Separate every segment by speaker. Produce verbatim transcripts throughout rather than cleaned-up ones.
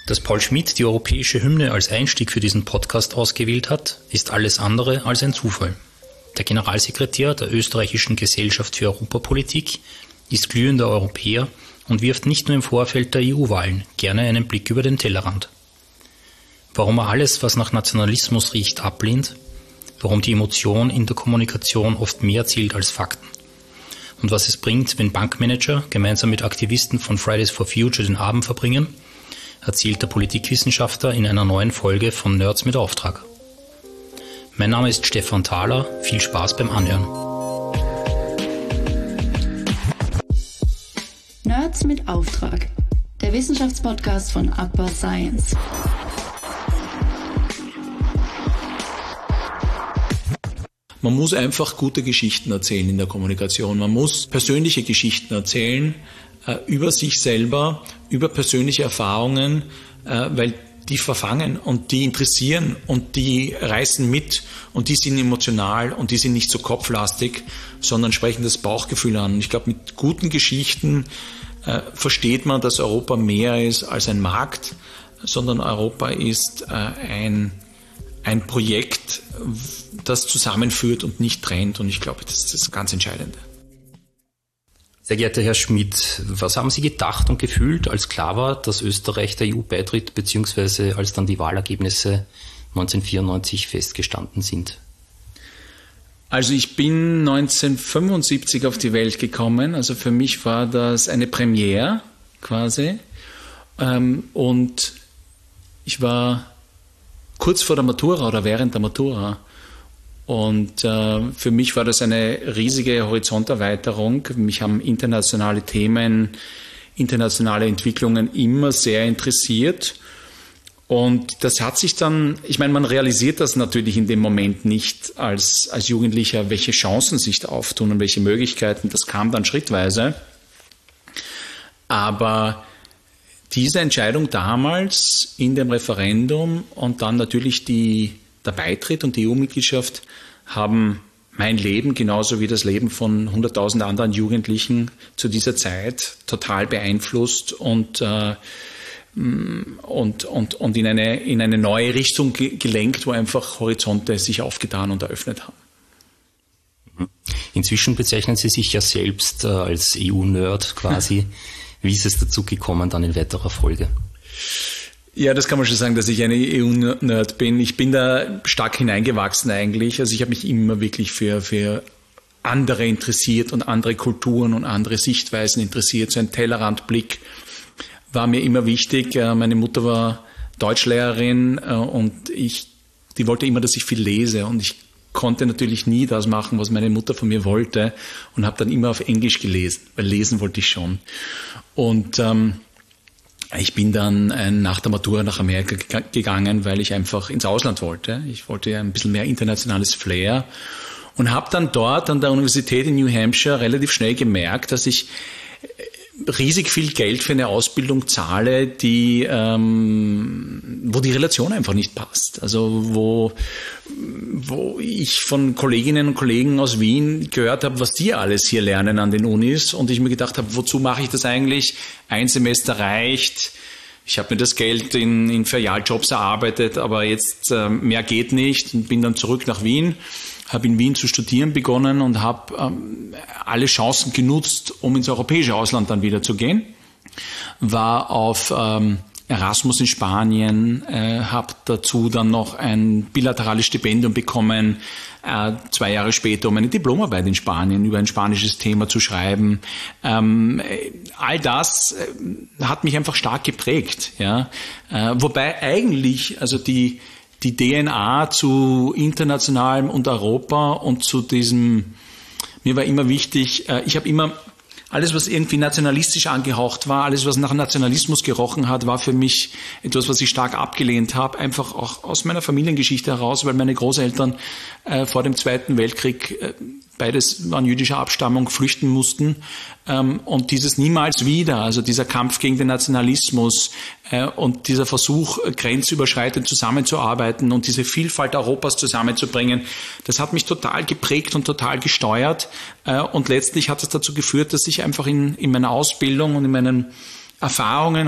Speaker 1: Dass Paul Schmidt die europäische Hymne als Einstieg für diesen Podcast ausgewählt hat, ist alles andere als ein Zufall. Der Generalsekretär der österreichischen Gesellschaft für Europapolitik ist glühender Europäer und wirft nicht nur im Vorfeld der E U-Wahlen gerne einen Blick über den Tellerrand. Warum er alles, was nach Nationalismus riecht, ablehnt, warum die Emotion in der Kommunikation oft mehr zählt als Fakten und was es bringt, wenn Bankmanager gemeinsam mit Aktivisten von Fridays for Future den Abend verbringen, erzählt der Politikwissenschaftler in einer neuen Folge von Nerds mit Auftrag. Mein Name ist Stefan Thaler, viel Spaß beim Anhören.
Speaker 2: Nerds mit Auftrag, der Wissenschaftspodcast von Akbar Science.
Speaker 3: Man muss einfach gute Geschichten erzählen in der Kommunikation. Man muss persönliche Geschichten erzählen äh, über sich selber, über persönliche Erfahrungen, äh, weil die verfangen und die interessieren und die reißen mit und die sind emotional und die sind nicht so kopflastig, sondern sprechen das Bauchgefühl an. Ich glaube, mit guten Geschichten äh, versteht man, dass Europa mehr ist als ein Markt, sondern Europa ist äh, ein, ein Projekt, das zusammenführt und nicht trennt. Und ich glaube, das ist das ganz Entscheidende.
Speaker 1: Sehr geehrter Herr Schmidt, was haben Sie gedacht und gefühlt, als klar war, dass Österreich der E U beitritt, beziehungsweise als dann die Wahlergebnisse neunzehnhundertvierundneunzig festgestanden sind?
Speaker 3: Also ich bin neunzehnhundertfünfundsiebzig auf die Welt gekommen, also für mich war das eine Premiere quasi. Und ich war kurz vor der Matura oder während der Matura. Und äh, für mich war das eine riesige Horizonterweiterung. Mich haben internationale Themen, internationale Entwicklungen immer sehr interessiert. Und das hat sich dann, ich meine, man realisiert das natürlich in dem Moment nicht als, als Jugendlicher, welche Chancen sich da auftun und welche Möglichkeiten. Das kam dann schrittweise. Aber diese Entscheidung damals in dem Referendum und dann natürlich die der Beitritt und die E U-Mitgliedschaft haben mein Leben genauso wie das Leben von hunderttausend anderen Jugendlichen zu dieser Zeit total beeinflusst und, äh, und, und, und in, eine, in eine neue Richtung gelenkt, wo einfach Horizonte sich aufgetan und eröffnet haben.
Speaker 1: Inzwischen bezeichnen Sie sich ja selbst äh, als E U-Nerd quasi. Wie ist es dazu gekommen dann in weiterer Folge?
Speaker 3: Ja, das kann man schon sagen, dass ich eine E U-Nerd bin. Ich bin da stark hineingewachsen eigentlich. Also ich habe mich immer wirklich für, für andere interessiert und andere Kulturen und andere Sichtweisen interessiert. So ein Tellerrandblick war mir immer wichtig. Meine Mutter war Deutschlehrerin und ich, die wollte immer, dass ich viel lese. Und ich konnte natürlich nie das machen, was meine Mutter von mir wollte und habe dann immer auf Englisch gelesen, weil lesen wollte ich schon. Und ähm, ich bin dann äh, nach der Matura nach Amerika g- gegangen, weil ich einfach ins Ausland wollte. Ich wollte ja ein bisschen mehr internationales Flair und habe dann dort an der Universität in New Hampshire relativ schnell gemerkt, dass ich riesig viel Geld für eine Ausbildung zahle, die, ähm, wo die Relation einfach nicht passt. Also wo, wo ich von Kolleginnen und Kollegen aus Wien gehört habe, was die alles hier lernen an den Unis und ich mir gedacht habe, wozu mache ich das eigentlich? Ein Semester reicht. Ich habe mir das Geld in, in Ferialjobs erarbeitet, aber jetzt äh, mehr geht nicht und bin dann zurück nach Wien. Habe in Wien zu studieren begonnen und habe ähm, alle Chancen genutzt, um ins europäische Ausland dann wieder zu gehen. War auf ähm, Erasmus in Spanien, äh, habe dazu dann noch ein bilaterales Stipendium bekommen, äh, zwei Jahre später, um eine Diplomarbeit in Spanien über ein spanisches Thema zu schreiben. Ähm, all das äh, hat mich einfach stark geprägt. Ja? Äh, wobei eigentlich, also die die D N A zu internationalem und Europa und zu diesem, mir war immer wichtig, ich habe immer, alles was irgendwie nationalistisch angehaucht war, alles was nach Nationalismus gerochen hat, war für mich etwas, was ich stark abgelehnt habe, einfach auch aus meiner Familiengeschichte heraus, weil meine Großeltern äh, vor dem Zweiten Weltkrieg, äh, beides waren jüdischer Abstammung, flüchten mussten ähm, und dieses niemals wieder, also dieser Kampf gegen den Nationalismus äh, und dieser Versuch, grenzüberschreitend zusammenzuarbeiten und diese Vielfalt Europas zusammenzubringen, das hat mich total geprägt und total gesteuert äh, und letztlich hat es dazu geführt, dass ich einfach in, in meiner Ausbildung und in meinen Erfahrungen auch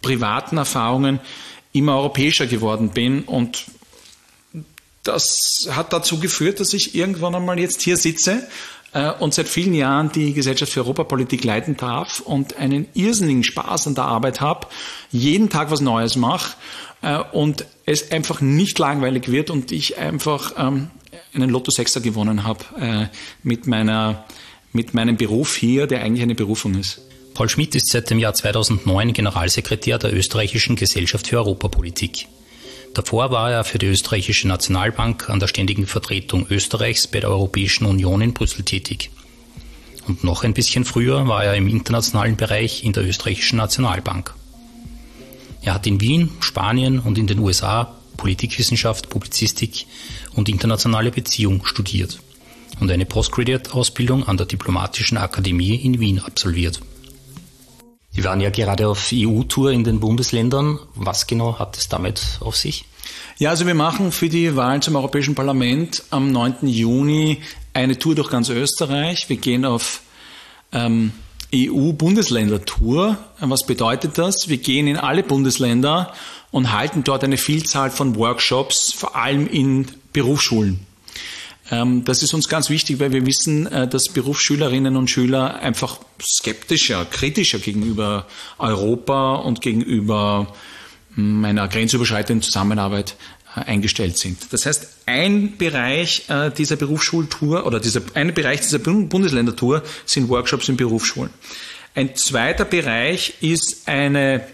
Speaker 3: privaten Erfahrungen immer europäischer geworden bin. Und das hat dazu geführt, dass ich irgendwann einmal jetzt hier sitze und seit vielen Jahren die Gesellschaft für Europapolitik leiten darf und einen irrsinnigen Spaß an der Arbeit habe, jeden Tag was Neues mache und es einfach nicht langweilig wird und ich einfach ähm, einen Lotto-Sechser gewonnen habe äh, mit meiner, mit meinem Beruf hier, der eigentlich eine Berufung ist.
Speaker 1: Paul Schmidt ist seit dem Jahr zweitausendneun Generalsekretär der Österreichischen Gesellschaft für Europapolitik. Davor war er für die Österreichische Nationalbank an der Ständigen Vertretung Österreichs bei der Europäischen Union in Brüssel tätig. Und noch ein bisschen früher war er im internationalen Bereich in der Österreichischen Nationalbank. Er hat in Wien, Spanien und in den U S A Politikwissenschaft, Publizistik und internationale Beziehung studiert und eine Postgraduate-Ausbildung an der Diplomatischen Akademie in Wien absolviert. Sie waren ja gerade auf E U-Tour in den Bundesländern. Was genau hat es damit auf sich?
Speaker 3: Ja, also wir machen für die Wahlen zum Europäischen Parlament am neunten Juni eine Tour durch ganz Österreich. Wir gehen auf ähm, E U-Bundesländer-Tour. Was bedeutet das? Wir gehen in alle Bundesländer und halten dort eine Vielzahl von Workshops, vor allem in Berufsschulen. Das ist uns ganz wichtig, weil wir wissen, dass Berufsschülerinnen und Schüler einfach skeptischer, kritischer gegenüber Europa und gegenüber einer grenzüberschreitenden Zusammenarbeit eingestellt sind. Das heißt, ein Bereich dieser Berufsschultour oder dieser, ein Bereich dieser Bundesländertour sind Workshops in Berufsschulen. Ein zweiter Bereich ist eine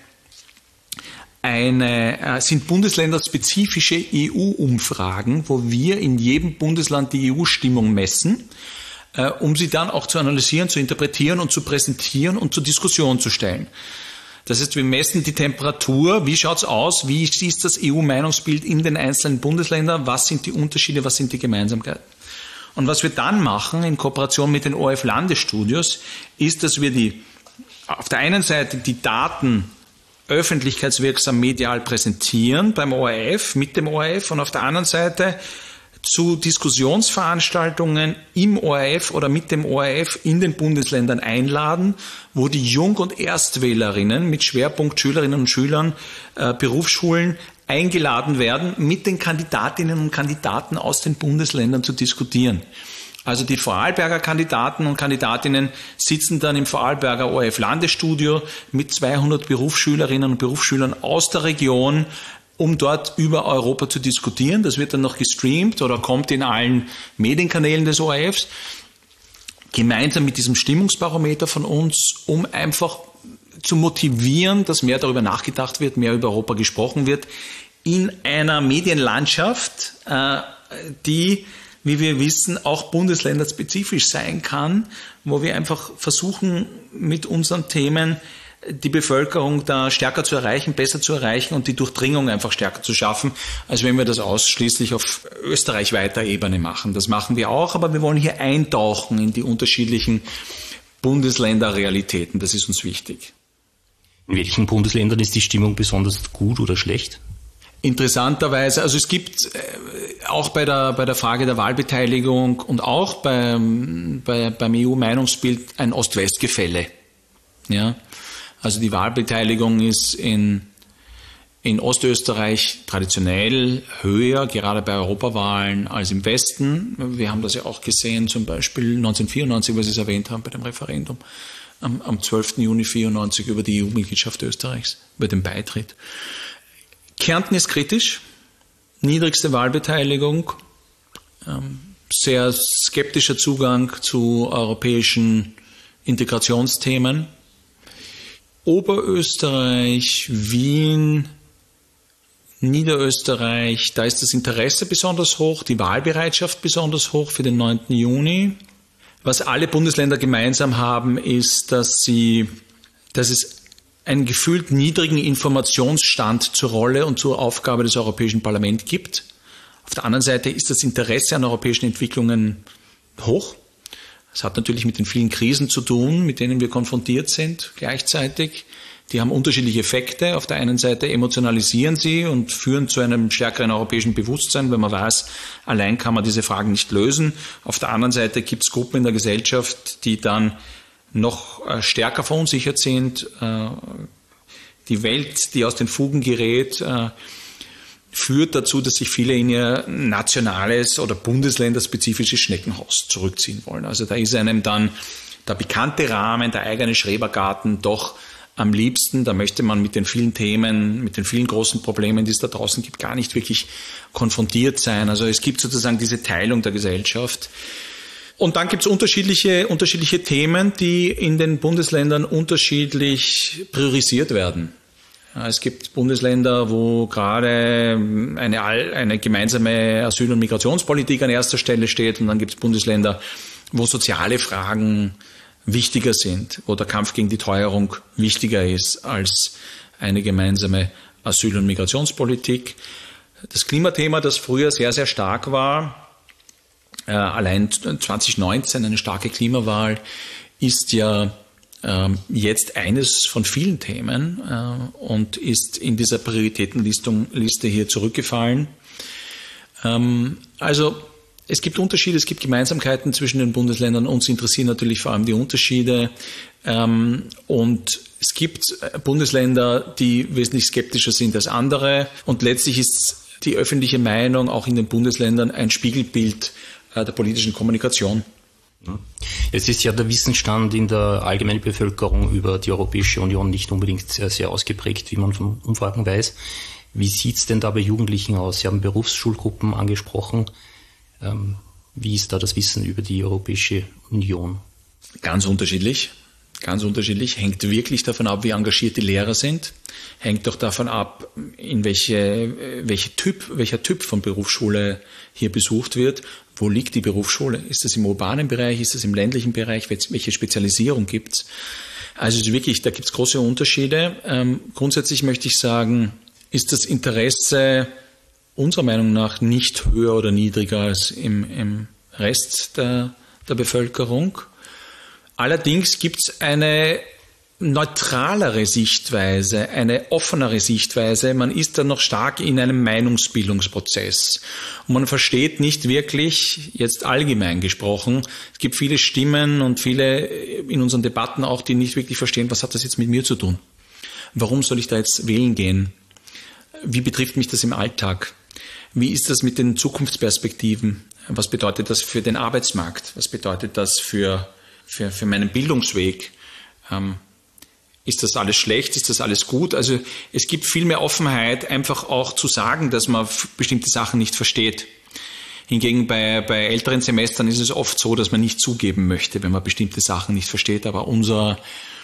Speaker 3: Eine, sind bundesländerspezifische E U-Umfragen, wo wir in jedem Bundesland die E U-Stimmung messen, äh, um sie dann auch zu analysieren, zu interpretieren und zu präsentieren und zur Diskussion zu stellen. Das heißt, wir messen die Temperatur, wie schaut's aus, wie ist das E U-Meinungsbild in den einzelnen Bundesländern, was sind die Unterschiede, was sind die Gemeinsamkeiten. Und was wir dann machen in Kooperation mit den O R F-Landesstudios, ist, dass wir die auf der einen Seite die Daten öffentlichkeitswirksam medial präsentieren beim O R F, mit dem O R F und auf der anderen Seite zu Diskussionsveranstaltungen im O R F oder mit dem O R F in den Bundesländern einladen, wo die Jung- und Erstwählerinnen mit Schwerpunkt Schülerinnen und Schülern äh, Berufsschulen eingeladen werden, mit den Kandidatinnen und Kandidaten aus den Bundesländern zu diskutieren. Also die Vorarlberger Kandidaten und Kandidatinnen sitzen dann im Vorarlberger O R F-Landesstudio mit zweihundert Berufsschülerinnen und Berufsschülern aus der Region, um dort über Europa zu diskutieren. Das wird dann noch gestreamt oder kommt in allen Medienkanälen des O R Fs, gemeinsam mit diesem Stimmungsbarometer von uns, um einfach zu motivieren, dass mehr darüber nachgedacht wird, mehr über Europa gesprochen wird, in einer Medienlandschaft, die, wie wir wissen, auch bundesländerspezifisch sein kann, wo wir einfach versuchen, mit unseren Themen die Bevölkerung da stärker zu erreichen, besser zu erreichen und die Durchdringung einfach stärker zu schaffen, als wenn wir das ausschließlich auf österreichweiter Ebene machen. Das machen wir auch, aber wir wollen hier eintauchen in die unterschiedlichen Bundesländerrealitäten. Das ist uns wichtig.
Speaker 1: In welchen Bundesländern ist die Stimmung besonders gut oder schlecht?
Speaker 3: Interessanterweise, also es gibt auch bei der, bei der Frage der Wahlbeteiligung und auch beim, bei, beim E U-Meinungsbild ein Ost-West-Gefälle. Ja, also die Wahlbeteiligung ist in, in Ostösterreich traditionell höher, gerade bei Europawahlen, als im Westen. Wir haben das ja auch gesehen, zum Beispiel neunzehnhundertvierundneunzig, was Sie es erwähnt haben, bei dem Referendum am, am zwölften Juni neunzehnhundertvierundneunzig über die E U-Mitgliedschaft Österreichs, über den Beitritt. Kärnten ist kritisch, niedrigste Wahlbeteiligung, sehr skeptischer Zugang zu europäischen Integrationsthemen. Oberösterreich, Wien, Niederösterreich, da ist das Interesse besonders hoch, die Wahlbereitschaft besonders hoch für den neunten Juni. Was alle Bundesländer gemeinsam haben, ist, dass sie, dass es einen gefühlt niedrigen Informationsstand zur Rolle und zur Aufgabe des Europäischen Parlaments gibt. Auf der anderen Seite ist das Interesse an europäischen Entwicklungen hoch. Das hat natürlich mit den vielen Krisen zu tun, mit denen wir konfrontiert sind gleichzeitig. Die haben unterschiedliche Effekte. Auf der einen Seite emotionalisieren sie und führen zu einem stärkeren europäischen Bewusstsein, wenn man weiß, allein kann man diese Fragen nicht lösen. Auf der anderen Seite gibt es Gruppen in der Gesellschaft, die dann noch stärker verunsichert sind, die Welt, die aus den Fugen gerät, äh, führt dazu, dass sich viele in ihr nationales oder bundesländerspezifisches Schneckenhaus zurückziehen wollen. Also da ist einem dann der bekannte Rahmen, der eigene Schrebergarten doch am liebsten. Da möchte man mit den vielen Themen, mit den vielen großen Problemen, die es da draußen gibt, gar nicht wirklich konfrontiert sein. Also es gibt sozusagen diese Teilung der Gesellschaft. Und dann gibt es unterschiedliche, unterschiedliche Themen, die in den Bundesländern unterschiedlich priorisiert werden. Es gibt Bundesländer, wo gerade eine, eine gemeinsame Asyl- und Migrationspolitik an erster Stelle steht, und dann gibt es Bundesländer, wo soziale Fragen wichtiger sind, wo der Kampf gegen die Teuerung wichtiger ist als eine gemeinsame Asyl- und Migrationspolitik. Das Klimathema, das früher sehr, sehr stark war, äh, allein zwanzig neunzehn eine starke Klimawahl, ist ja jetzt eines von vielen Themen äh, und ist in dieser Prioritätenliste hier zurückgefallen. Ähm, also es gibt Unterschiede, es gibt Gemeinsamkeiten zwischen den Bundesländern. Uns interessieren natürlich vor allem die Unterschiede. Ähm, und es gibt Bundesländer, die wesentlich skeptischer sind als andere. Und letztlich ist die öffentliche Meinung auch in den Bundesländern ein Spiegelbild äh, der politischen Kommunikation.
Speaker 1: Es ist ja der Wissensstand in der allgemeinen Bevölkerung über die Europäische Union nicht unbedingt sehr, sehr ausgeprägt, wie man von Umfragen weiß. Wie sieht es denn da bei Jugendlichen aus? Sie haben Berufsschulgruppen angesprochen. Ähm, wie ist da das Wissen über die Europäische Union?
Speaker 3: Ganz unterschiedlich. Ganz unterschiedlich. Hängt wirklich davon ab, wie engagiert die Lehrer sind. Hängt doch davon ab, in welche, welche Typ, welcher Typ von Berufsschule hier besucht wird. Wo liegt die Berufsschule? Ist das im urbanen Bereich? Ist das im ländlichen Bereich? Welche Spezialisierung gibt's? Also es ist wirklich, da gibt's große Unterschiede. Ähm, grundsätzlich möchte ich sagen, ist das Interesse unserer Meinung nach nicht höher oder niedriger als im, im Rest der, der Bevölkerung. Allerdings gibt's eine neutralere Sichtweise, eine offenere Sichtweise. Man ist da noch stark in einem Meinungsbildungsprozess. Und man versteht nicht wirklich, jetzt allgemein gesprochen, es gibt viele Stimmen und viele in unseren Debatten auch, die nicht wirklich verstehen, was hat das jetzt mit mir zu tun? Warum soll ich da jetzt wählen gehen? Wie betrifft mich das im Alltag? Wie ist das mit den Zukunftsperspektiven? Was bedeutet das für den Arbeitsmarkt? Was bedeutet das für, für, für meinen Bildungsweg? Ähm, Ist das alles schlecht? Ist das alles gut? Also es gibt viel mehr Offenheit, einfach auch zu sagen, dass man bestimmte Sachen nicht versteht. Hingegen bei, bei älteren Semestern ist es oft so, dass man nicht zugeben möchte, wenn man bestimmte Sachen nicht versteht. Aber unser,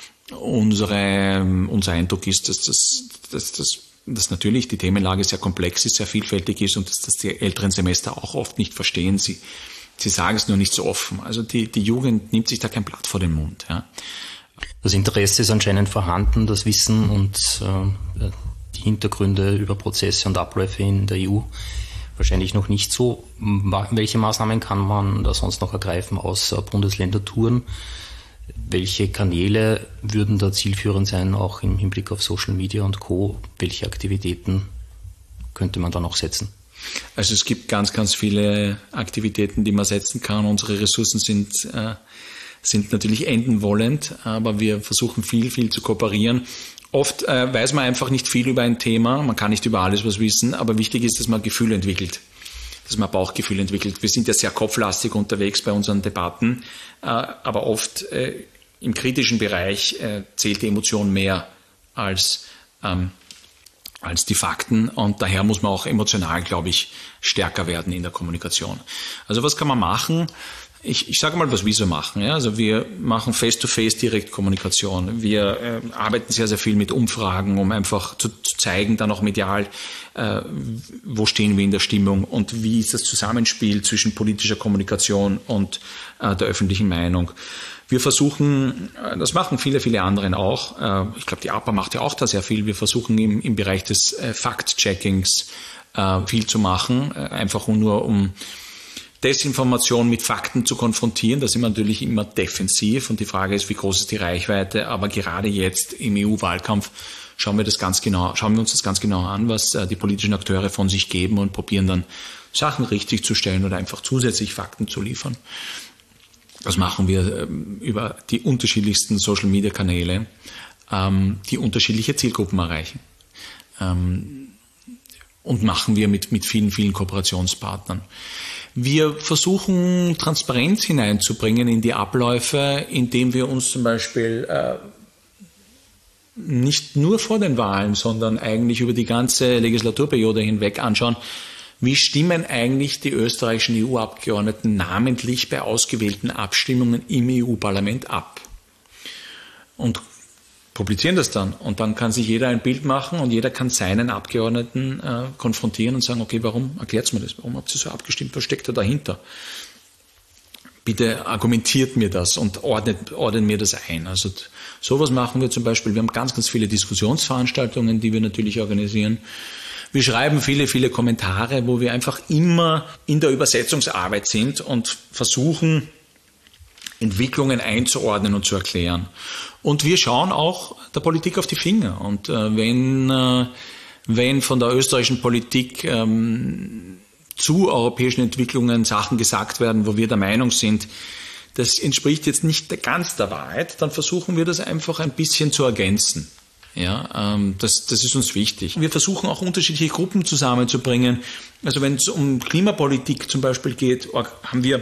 Speaker 3: unsere, unser Eindruck ist, dass das, dass, dass, dass natürlich die Themenlage sehr komplex ist, sehr vielfältig ist und dass das die älteren Semester auch oft nicht verstehen. Sie, sie sagen es nur nicht so offen. Also die, die Jugend nimmt sich da kein Blatt vor den Mund. Ja.
Speaker 1: Das Interesse ist anscheinend vorhanden, das Wissen und äh, die Hintergründe über Prozesse und Abläufe in der E U wahrscheinlich noch nicht so. Welche Maßnahmen kann man da sonst noch ergreifen außer Bundesländertouren? Welche Kanäle würden da zielführend sein, auch im Hinblick auf Social Media und Co.? Welche Aktivitäten könnte man da noch setzen?
Speaker 3: Also es gibt ganz, ganz viele Aktivitäten, die man setzen kann. Unsere Ressourcen sind äh, sind natürlich endenwollend, aber wir versuchen viel, viel zu kooperieren. Oft äh, weiß man einfach nicht viel über ein Thema, man kann nicht über alles was wissen, aber wichtig ist, dass man Gefühl entwickelt, dass man Bauchgefühl entwickelt. Wir sind ja sehr kopflastig unterwegs bei unseren Debatten, äh, aber oft äh, im kritischen Bereich äh, zählt die Emotion mehr als, ähm, als die Fakten und daher muss man auch emotional, glaube ich, stärker werden in der Kommunikation. Also was kann man machen? Ich, ich sage mal, was wir so machen. Ja? Also wir machen Face-to-Face Direktkommunikation. Wir äh, arbeiten sehr, sehr viel mit Umfragen, um einfach zu, zu zeigen, dann auch medial, äh, wo stehen wir in der Stimmung und wie ist das Zusammenspiel zwischen politischer Kommunikation und äh, der öffentlichen Meinung. Wir versuchen, äh, das machen viele, viele anderen auch. Äh, ich glaube, die A P A macht ja auch da sehr viel. Wir versuchen im, im Bereich des äh, Fact-Checkings äh, viel zu machen, äh, einfach nur um Desinformation mit Fakten zu konfrontieren. Da sind wir natürlich immer defensiv und die Frage ist, wie groß ist die Reichweite, aber gerade jetzt im E U-Wahlkampf schauen wir das ganz genau, schauen wir uns das ganz genau an, was die politischen Akteure von sich geben und probieren dann Sachen richtig zu stellen oder einfach zusätzlich Fakten zu liefern. Das machen wir über die unterschiedlichsten Social-Media-Kanäle. ähm, die unterschiedliche Zielgruppen erreichen. Ähm, und machen wir mit, mit vielen, vielen Kooperationspartnern. Wir versuchen, Transparenz hineinzubringen in die Abläufe, indem wir uns zum Beispiel äh, nicht nur vor den Wahlen, sondern eigentlich über die ganze Legislaturperiode hinweg anschauen, wie stimmen eigentlich die österreichischen E U-Abgeordneten namentlich bei ausgewählten Abstimmungen im E U-Parlament ab. Und publizieren das dann. Und dann kann sich jeder ein Bild machen und jeder kann seinen Abgeordneten äh, konfrontieren und sagen, okay, warum, erklärt mir das, warum habt ihr so abgestimmt, was steckt da dahinter? Bitte argumentiert mir das und ordnet, ordnet mir das ein. Also sowas machen wir zum Beispiel. Wir haben ganz, ganz viele Diskussionsveranstaltungen, die wir natürlich organisieren. Wir schreiben viele, viele Kommentare, wo wir einfach immer in der Übersetzungsarbeit sind und versuchen, Entwicklungen einzuordnen und zu erklären. Und wir schauen auch der Politik auf die Finger. Und äh, wenn, äh, wenn von der österreichischen Politik ähm, zu europäischen Entwicklungen Sachen gesagt werden, wo wir der Meinung sind, das entspricht jetzt nicht ganz der Wahrheit, dann versuchen wir das einfach ein bisschen zu ergänzen. Ja, ähm, das, das ist uns wichtig. Wir versuchen auch unterschiedliche Gruppen zusammenzubringen. Also wenn es um Klimapolitik zum Beispiel geht, haben wir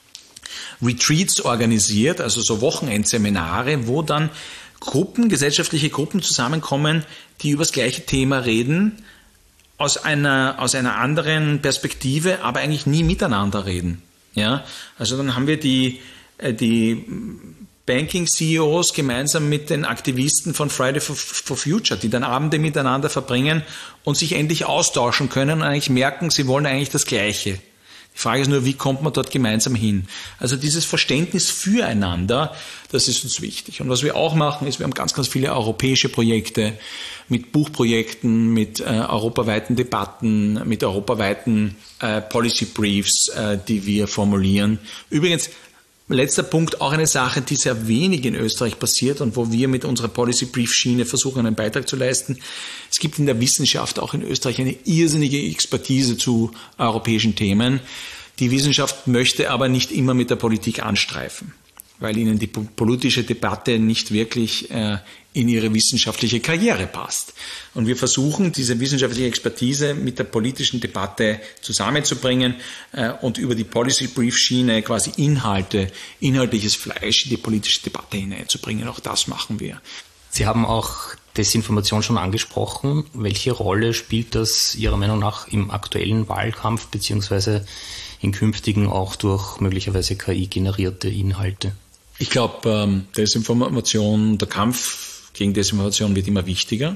Speaker 3: Retreats organisiert, also so Wochenendseminare, wo dann Gruppen, gesellschaftliche Gruppen zusammenkommen, die über das gleiche Thema reden, aus einer, aus einer anderen Perspektive, aber eigentlich nie miteinander reden. Ja, also dann haben wir die, die Banking-C E Os gemeinsam mit den Aktivisten von Friday for, for Future, die dann Abende miteinander verbringen und sich endlich austauschen können und eigentlich merken, sie wollen eigentlich das Gleiche. Die Frage ist nur, wie kommt man dort gemeinsam hin? Also dieses Verständnis füreinander, das ist uns wichtig. Und was wir auch machen, ist, wir haben ganz, ganz viele europäische Projekte mit Buchprojekten, mit äh, europaweiten Debatten, mit europaweiten äh, Policy Briefs, äh, die wir formulieren. Übrigens, letzter Punkt, auch eine Sache, die sehr wenig in Österreich passiert und wo wir mit unserer Policy Brief Schiene versuchen, einen Beitrag zu leisten. Es gibt in der Wissenschaft auch in Österreich eine irrsinnige Expertise zu europäischen Themen. Die Wissenschaft möchte aber nicht immer mit der Politik anstreifen, weil ihnen die politische Debatte nicht wirklich äh, in ihre wissenschaftliche Karriere passt. Und wir versuchen, diese wissenschaftliche Expertise mit der politischen Debatte zusammenzubringen äh, und über die Policy Brief Schiene quasi Inhalte, inhaltliches Fleisch in die politische Debatte hineinzubringen. Auch das machen wir.
Speaker 1: Sie haben auch Desinformation schon angesprochen. Welche Rolle spielt das Ihrer Meinung nach im aktuellen Wahlkampf beziehungsweise in künftigen auch durch möglicherweise K I generierte Inhalte?
Speaker 3: Ich glaube, ähm, Desinformation, der Kampf gegen Desinformation wird immer wichtiger.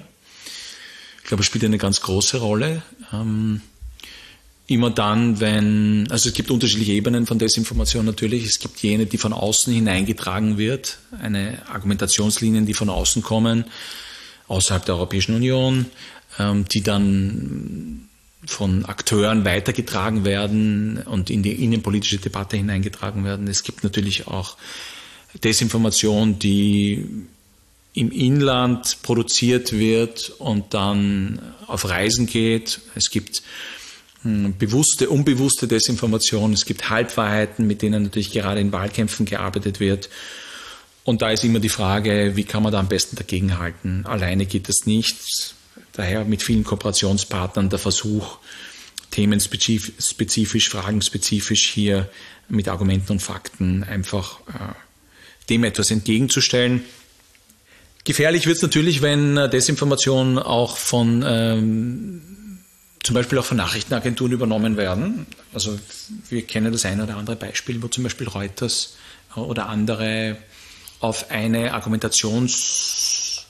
Speaker 3: Ich glaube, es spielt eine ganz große Rolle. Ähm, immer dann, wenn, also es gibt unterschiedliche Ebenen von Desinformation natürlich. Es gibt jene, die von außen hineingetragen wird, eine Argumentationslinien, die von außen kommen, außerhalb der Europäischen Union, ähm, die dann von Akteuren weitergetragen werden und in die innenpolitische Debatte hineingetragen werden. Es gibt natürlich auch Desinformation, die im Inland produziert wird und dann auf Reisen geht. Es gibt bewusste, unbewusste Desinformation. Es gibt Halbwahrheiten, mit denen natürlich gerade in Wahlkämpfen gearbeitet wird. Und da ist immer die Frage, wie kann man da am besten dagegenhalten? Alleine geht das nicht. Daher mit vielen Kooperationspartnern der Versuch, themenspezifisch, fragenspezifisch hier mit Argumenten und Fakten einfach äh, dem etwas entgegenzustellen. Gefährlich wird es natürlich, wenn Desinformation auch von ähm, zum Beispiel auch von Nachrichtenagenturen übernommen werden. Also wir kennen das eine oder andere Beispiel, wo zum Beispiel Reuters oder andere auf eine Argumentationslinie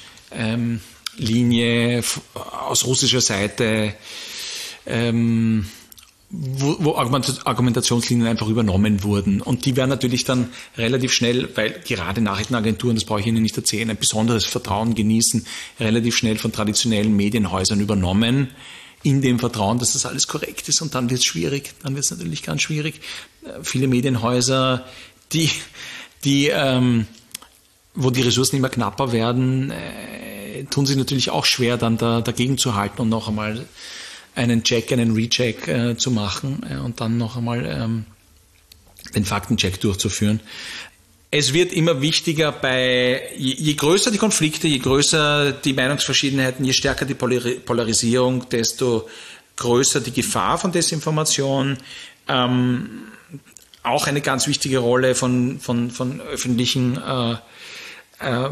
Speaker 3: ähm, aus russischer Seite ähm, Wo, wo Argumentationslinien einfach übernommen wurden. Und die werden natürlich dann relativ schnell, weil gerade Nachrichtenagenturen, das brauche ich Ihnen nicht erzählen, ein besonderes Vertrauen genießen, relativ schnell von traditionellen Medienhäusern übernommen, in dem Vertrauen, dass das alles korrekt ist. Und dann wird es schwierig, dann wird es natürlich ganz schwierig. Viele Medienhäuser, die, die, ähm, wo die Ressourcen immer knapper werden, äh, tun sich natürlich auch schwer, dann da, dagegen zu halten und noch einmal einen Check, einen Recheck äh, zu machen äh, und dann noch einmal ähm, den Faktencheck durchzuführen. Es wird immer wichtiger bei, je, je größer die Konflikte, je größer die Meinungsverschiedenheiten, je stärker die Polarisierung, desto größer die Gefahr von Desinformation. Ähm, auch eine ganz wichtige Rolle von, von, von öffentlichen, äh, äh,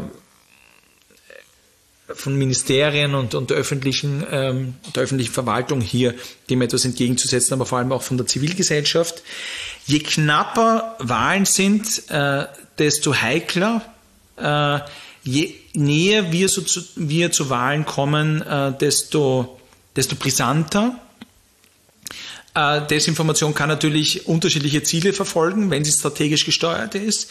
Speaker 3: von Ministerien und, und der öffentlichen, ähm, der öffentlichen Verwaltung hier, dem etwas entgegenzusetzen, aber vor allem auch von der Zivilgesellschaft. Je knapper Wahlen sind, äh, desto heikler. Äh, je näher wir, so zu, wir zu Wahlen kommen, äh, desto, desto brisanter. Äh, Desinformation kann natürlich unterschiedliche Ziele verfolgen, wenn sie strategisch gesteuert ist,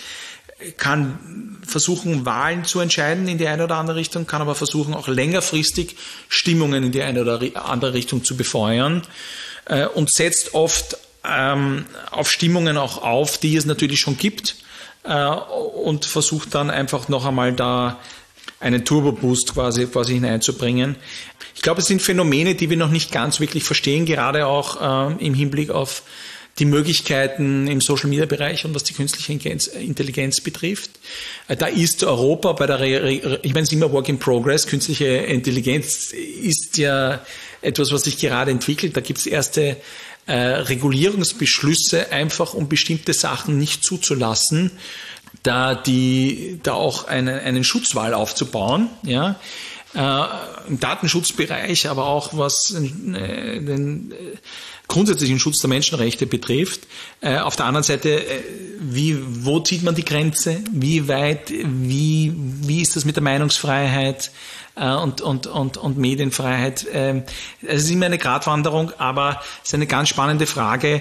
Speaker 3: kann versuchen, Wahlen zu entscheiden in die eine oder andere Richtung, kann aber versuchen, auch längerfristig Stimmungen in die eine oder andere Richtung zu befeuern äh, und setzt oft ähm, auf Stimmungen auch auf, die es natürlich schon gibt äh, und versucht dann einfach noch einmal da einen Turbo-Boost quasi, quasi hineinzubringen. Ich glaube, es sind Phänomene, die wir noch nicht ganz wirklich verstehen, gerade auch äh, im Hinblick auf die Möglichkeiten im Social-Media-Bereich und was die künstliche Intelligenz betrifft. Da ist Europa bei der, Re- ich meine, es ist immer Work in Progress. Künstliche Intelligenz ist ja etwas, was sich gerade entwickelt. Da gibt es erste äh, Regulierungsbeschlüsse, einfach um bestimmte Sachen nicht zuzulassen, da die, da auch einen, einen Schutzwall aufzubauen, ja. Äh, im Datenschutzbereich, aber auch was äh, den äh, grundsätzlichen Schutz der Menschenrechte betrifft. Äh, auf der anderen Seite, äh, wie, wo zieht man die Grenze? Wie weit, wie, wie ist das mit der Meinungsfreiheit äh, und, und, und, und Medienfreiheit? Äh, es ist immer eine Gratwanderung, aber es ist eine ganz spannende Frage,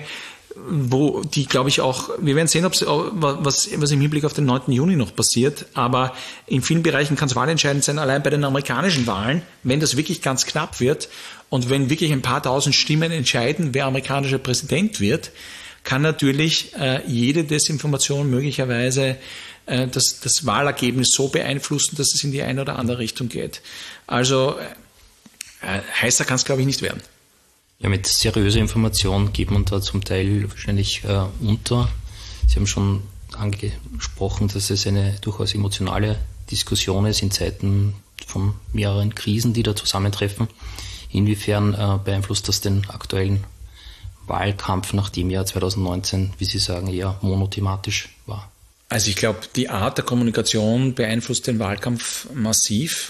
Speaker 3: wo die, glaube ich, auch, wir werden sehen, ob's, was, was im Hinblick auf den neunten Juni noch passiert, aber in vielen Bereichen kann es wahlentscheidend sein, allein bei den amerikanischen Wahlen, wenn das wirklich ganz knapp wird und wenn wirklich ein paar tausend Stimmen entscheiden, wer amerikanischer Präsident wird, kann natürlich äh, jede Desinformation möglicherweise äh, das, das Wahlergebnis so beeinflussen, dass es in die eine oder andere Richtung geht. Also äh, heißer kann es, glaube ich, nicht werden.
Speaker 1: Ja, mit seriöser Information geht man da zum Teil wahrscheinlich äh, unter. Sie haben schon angesprochen, dass es eine durchaus emotionale Diskussion ist in Zeiten von mehreren Krisen, die da zusammentreffen. Inwiefern äh, beeinflusst das den aktuellen Wahlkampf nach dem Jahr zwanzig neunzehn, wie Sie sagen, eher monothematisch war?
Speaker 3: Also ich glaube, die Art der Kommunikation beeinflusst den Wahlkampf massiv.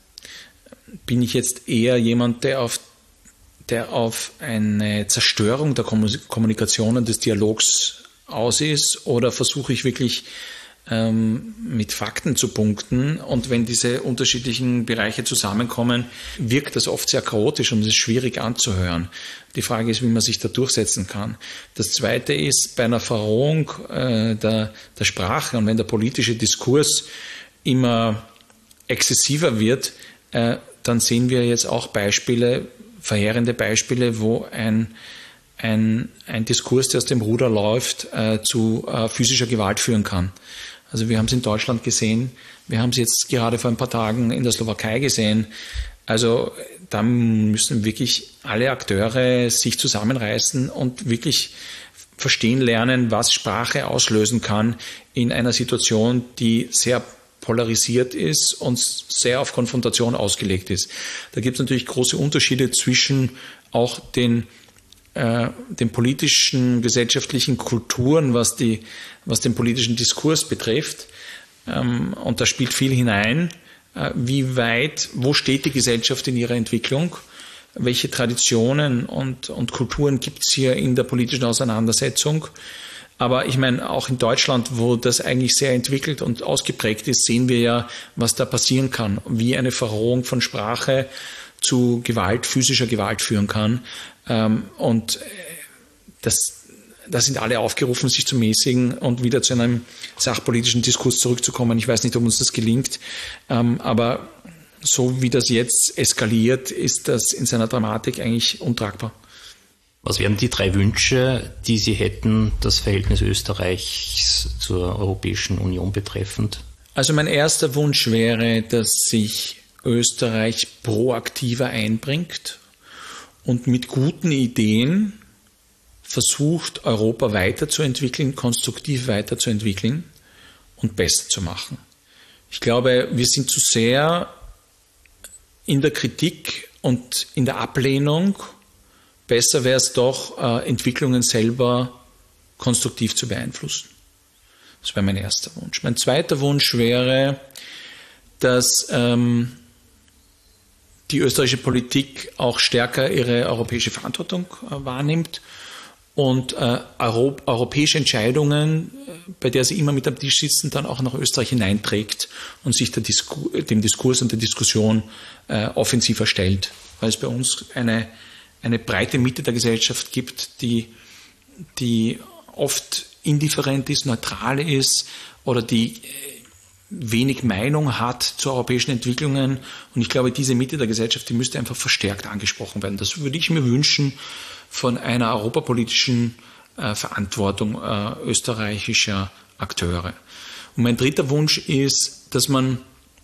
Speaker 3: Bin ich jetzt eher jemand, der auf der auf eine Zerstörung der Kommunikation und des Dialogs aus ist, oder versuche ich wirklich ähm, mit Fakten zu punkten, und wenn diese unterschiedlichen Bereiche zusammenkommen, wirkt das oft sehr chaotisch und es ist schwierig anzuhören. Die Frage ist, wie man sich da durchsetzen kann. Das Zweite ist, bei einer Verrohung äh, der, der Sprache und wenn der politische Diskurs immer exzessiver wird, äh, dann sehen wir jetzt auch Beispiele, verheerende Beispiele, wo ein, ein, ein Diskurs, der aus dem Ruder läuft, äh, zu äh, physischer Gewalt führen kann. Also wir haben es in Deutschland gesehen, wir haben es jetzt gerade vor ein paar Tagen in der Slowakei gesehen. Also da müssen wirklich alle Akteure sich zusammenreißen und wirklich verstehen lernen, was Sprache auslösen kann in einer Situation, die sehr polarisiert ist und sehr auf Konfrontation ausgelegt ist. Da gibt es natürlich große Unterschiede zwischen auch den, äh, den politischen, gesellschaftlichen Kulturen, was, die, was den politischen Diskurs betrifft. Ähm, und da spielt viel hinein. Äh, wie weit, wo steht die Gesellschaft in ihrer Entwicklung? Welche Traditionen und, und Kulturen gibt es hier in der politischen Auseinandersetzung? Aber ich meine, auch in Deutschland, wo das eigentlich sehr entwickelt und ausgeprägt ist, sehen wir ja, was da passieren kann, wie eine Verrohung von Sprache zu Gewalt, physischer Gewalt führen kann. Und das, da sind alle aufgerufen, sich zu mäßigen und wieder zu einem sachpolitischen Diskurs zurückzukommen. Ich weiß nicht, ob uns das gelingt, aber so wie das jetzt eskaliert, ist das in seiner Dramatik eigentlich untragbar.
Speaker 1: Was wären die drei Wünsche, die Sie hätten, das Verhältnis Österreichs zur Europäischen Union betreffend?
Speaker 3: Also mein erster Wunsch wäre, dass sich Österreich proaktiver einbringt und mit guten Ideen versucht, Europa weiterzuentwickeln, konstruktiv weiterzuentwickeln und besser zu machen. Ich glaube, wir sind zu sehr in der Kritik und in der Ablehnung. Besser wäre es doch, Entwicklungen selber konstruktiv zu beeinflussen. Das wäre mein erster Wunsch. Mein zweiter Wunsch wäre, dass ähm, die österreichische Politik auch stärker ihre europäische Verantwortung äh, wahrnimmt und äh, Euro, europäische Entscheidungen, äh, bei der sie immer mit am Tisch sitzen, dann auch nach Österreich hineinträgt und sich der Disku- dem Diskurs und der Diskussion äh, offensiver stellt. Weil es bei uns eine, eine breite Mitte der Gesellschaft gibt, die, die oft indifferent ist, neutral ist oder die wenig Meinung hat zu europäischen Entwicklungen. Und ich glaube, diese Mitte der Gesellschaft, die müsste einfach verstärkt angesprochen werden. Das würde ich mir wünschen von einer europapolitischen äh, Verantwortung äh, österreichischer Akteure. Und mein dritter Wunsch ist, dass man,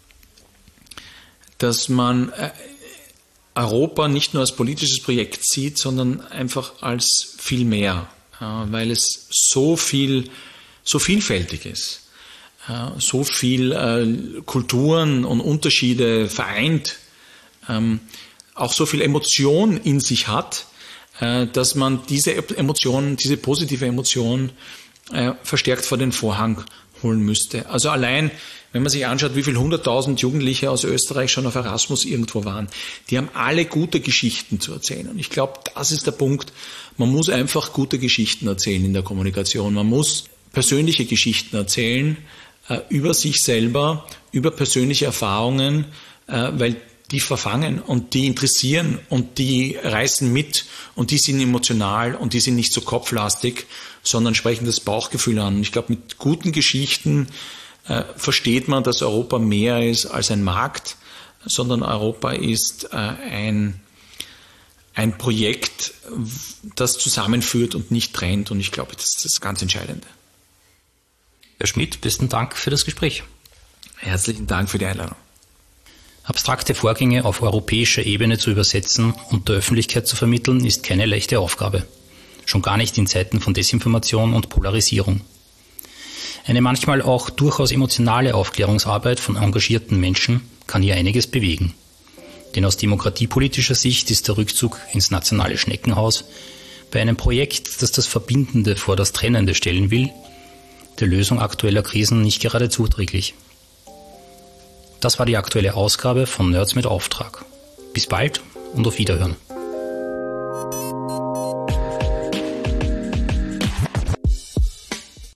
Speaker 3: dass man äh, Europa nicht nur als politisches Projekt sieht, sondern einfach als viel mehr, äh, weil es so viel, so vielfältig ist. So viel äh, Kulturen und Unterschiede vereint, ähm, auch so viel Emotion in sich hat, äh, dass man diese Emotion, diese positive Emotion äh, verstärkt vor den Vorhang holen müsste. Also allein, wenn man sich anschaut, wie viele hunderttausend Jugendliche aus Österreich schon auf Erasmus irgendwo waren, die haben alle gute Geschichten zu erzählen. Und ich glaube, das ist der Punkt. Man muss einfach gute Geschichten erzählen in der Kommunikation. Man muss persönliche Geschichten erzählen, über sich selber, über persönliche Erfahrungen, weil die verfangen und die interessieren und die reißen mit und die sind emotional und die sind nicht so kopflastig, sondern sprechen das Bauchgefühl an. Und ich glaube, mit guten Geschichten äh, versteht man, dass Europa mehr ist als ein Markt, sondern Europa ist äh, ein, ein Projekt, das zusammenführt und nicht trennt. Und ich glaube, das ist das ganz Entscheidende.
Speaker 1: Herr Schmidt, besten Dank für das Gespräch.
Speaker 3: Herzlichen Dank für die Einladung.
Speaker 1: Abstrakte Vorgänge auf europäischer Ebene zu übersetzen und der Öffentlichkeit zu vermitteln, ist keine leichte Aufgabe. Schon gar nicht in Zeiten von Desinformation und Polarisierung. Eine manchmal auch durchaus emotionale Aufklärungsarbeit von engagierten Menschen kann hier einiges bewegen. Denn aus demokratiepolitischer Sicht ist der Rückzug ins nationale Schneckenhaus bei einem Projekt, das das Verbindende vor das Trennende stellen will, der Lösung aktueller Krisen nicht gerade zuträglich. Das war die aktuelle Ausgabe von Nerds mit Auftrag. Bis bald und auf Wiederhören.